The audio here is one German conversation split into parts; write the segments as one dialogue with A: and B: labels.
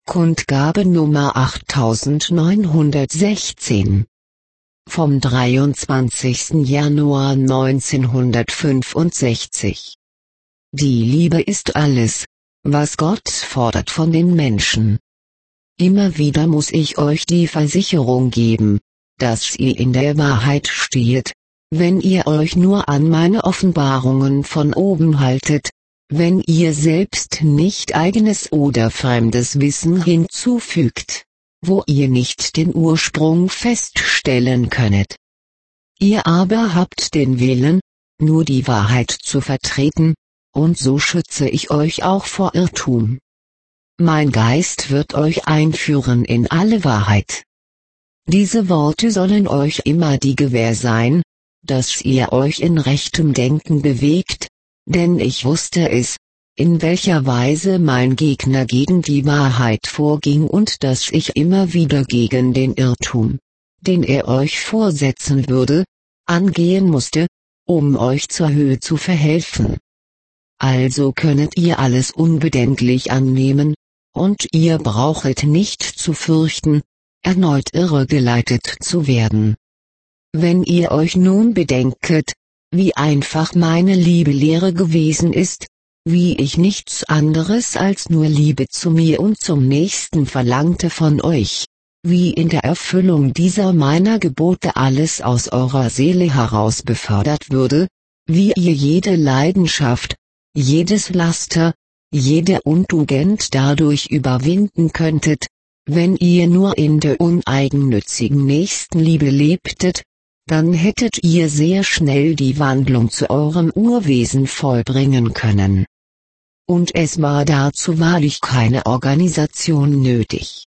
A: Kundgabe Nummer 8916 vom 23. Januar 1965. Die Liebe ist alles, was Gott fordert von den Menschen. Immer wieder muss ich euch die Versicherung geben, dass ihr in der Wahrheit steht, wenn ihr euch nur an meine Offenbarungen von oben haltet, wenn ihr selbst nicht eigenes oder fremdes Wissen hinzufügt, wo ihr nicht den Ursprung feststellen könnet. Ihr aber habt den Willen, nur die Wahrheit zu vertreten, und so schütze ich euch auch vor Irrtum. Mein Geist wird euch einführen in alle Wahrheit. Diese Worte sollen euch immer die Gewähr sein, dass ihr euch in rechtem Denken bewegt, denn ich wusste es, in welcher Weise mein Gegner gegen die Wahrheit vorging und dass ich immer wieder gegen den Irrtum, den er euch vorsetzen würde, angehen musste, um euch zur Höhe zu verhelfen. Also könnet ihr alles unbedenklich annehmen, und ihr brauchet nicht zu fürchten, erneut irregeleitet zu werden. Wenn ihr euch nun bedenket, wie einfach meine Liebelehre gewesen ist, wie ich nichts anderes als nur Liebe zu mir und zum Nächsten verlangte von euch, wie in der Erfüllung dieser meiner Gebote alles aus eurer Seele heraus befördert würde, wie ihr jede Leidenschaft, jedes Laster, jede Untugend dadurch überwinden könntet, wenn ihr nur in der uneigennützigen Nächstenliebe lebtet, dann hättet ihr sehr schnell die Wandlung zu eurem Urwesen vollbringen können. Und es war dazu wahrlich keine Organisation nötig.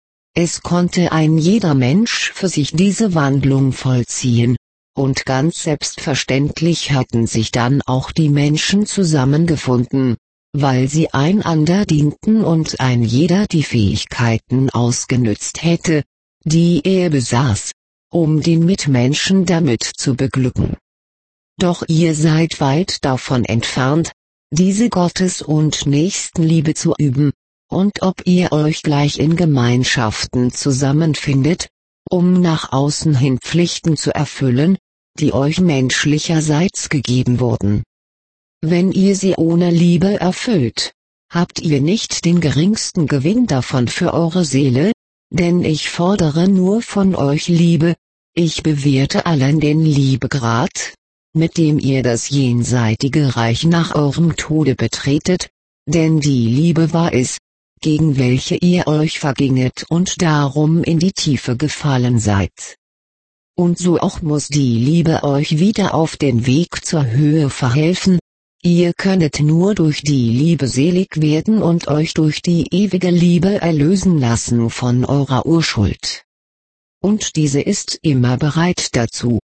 A: Es konnte ein jeder Mensch für sich diese Wandlung vollziehen, und ganz selbstverständlich hatten sich dann auch die Menschen zusammengefunden, weil sie einander dienten und ein jeder die Fähigkeiten ausgenützt hätte, die er besaß, um den Mitmenschen damit zu beglücken. Doch ihr seid weit davon entfernt, diese Gottes- und Nächstenliebe zu üben, und ob ihr euch gleich in Gemeinschaften zusammenfindet, um nach außen hin Pflichten zu erfüllen, die euch menschlicherseits gegeben wurden. Wenn ihr sie ohne Liebe erfüllt, habt ihr nicht den geringsten Gewinn davon für eure Seele, denn ich fordere nur von euch Liebe, ich bewerte allen den Liebegrad, mit dem ihr das jenseitige Reich nach eurem Tode betretet, denn die Liebe war es, gegen welche ihr euch verginget und darum in die Tiefe gefallen seid. Und so auch muss die Liebe euch wieder auf den Weg zur Höhe verhelfen, ihr könnet nur durch die Liebe selig werden und euch durch die ewige Liebe erlösen lassen von eurer Urschuld. Und diese ist immer bereit dazu.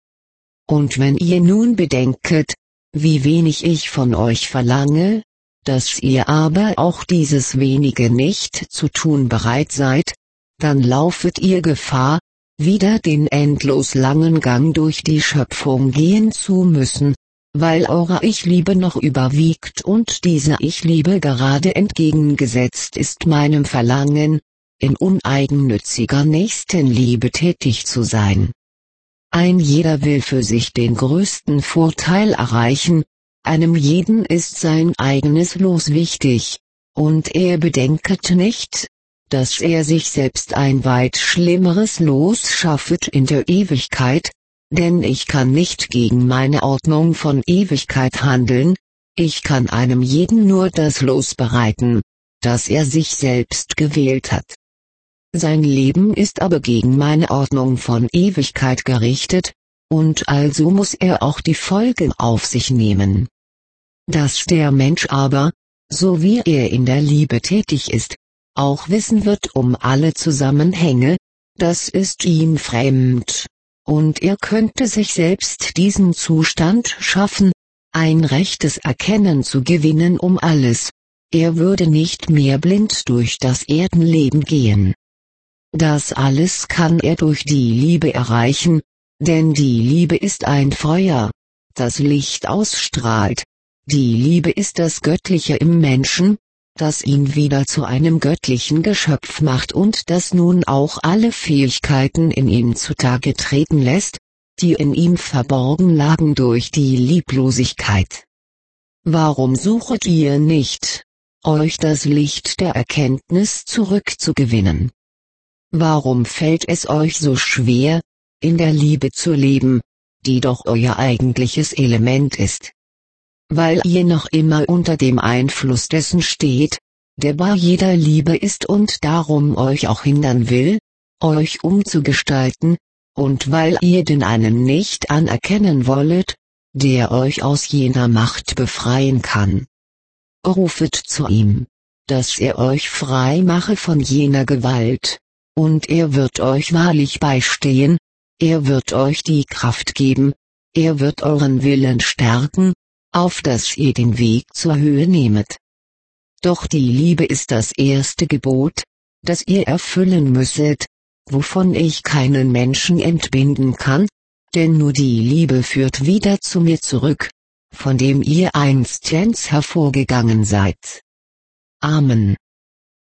A: Und wenn ihr nun bedenket, wie wenig ich von euch verlange, dass ihr aber auch dieses wenige nicht zu tun bereit seid, dann laufet ihr Gefahr, wieder den endlos langen Gang durch die Schöpfung gehen zu müssen, weil eure Ich-Liebe noch überwiegt und diese Ich-Liebe gerade entgegengesetzt ist meinem Verlangen, in uneigennütziger Nächstenliebe tätig zu sein. Ein jeder will für sich den größten Vorteil erreichen, einem jeden ist sein eigenes Los wichtig, und er bedenket nicht, dass er sich selbst ein weit schlimmeres Los schaffet in der Ewigkeit, denn ich kann nicht gegen meine Ordnung von Ewigkeit handeln, ich kann einem jeden nur das Los bereiten, das er sich selbst gewählt hat. Sein Leben ist aber gegen meine Ordnung von Ewigkeit gerichtet, und also muss er auch die Folgen auf sich nehmen. Dass der Mensch aber, so wie er in der Liebe tätig ist, auch wissen wird um alle Zusammenhänge, das ist ihm fremd, und er könnte sich selbst diesen Zustand schaffen, ein rechtes Erkennen zu gewinnen um alles, er würde nicht mehr blind durch das Erdenleben gehen. Das alles kann er durch die Liebe erreichen, denn die Liebe ist ein Feuer, das Licht ausstrahlt, die Liebe ist das Göttliche im Menschen, das ihn wieder zu einem göttlichen Geschöpf macht und das nun auch alle Fähigkeiten in ihm zutage treten lässt, die in ihm verborgen lagen durch die Lieblosigkeit. Warum suchet ihr nicht, euch das Licht der Erkenntnis zurückzugewinnen? Warum fällt es euch so schwer, in der Liebe zu leben, die doch euer eigentliches Element ist? Weil ihr noch immer unter dem Einfluss dessen steht, der bei jeder Liebe ist und darum euch auch hindern will, euch umzugestalten, und weil ihr den einen nicht anerkennen wollet, der euch aus jener Macht befreien kann. Rufet zu ihm, dass er euch frei mache von jener Gewalt, und er wird euch wahrlich beistehen, er wird euch die Kraft geben, er wird euren Willen stärken, auf dass ihr den Weg zur Höhe nehmet. Doch die Liebe ist das erste Gebot, das ihr erfüllen müsset, wovon ich keinen Menschen entbinden kann, denn nur die Liebe führt wieder zu mir zurück, von dem ihr einstens hervorgegangen seid. Amen.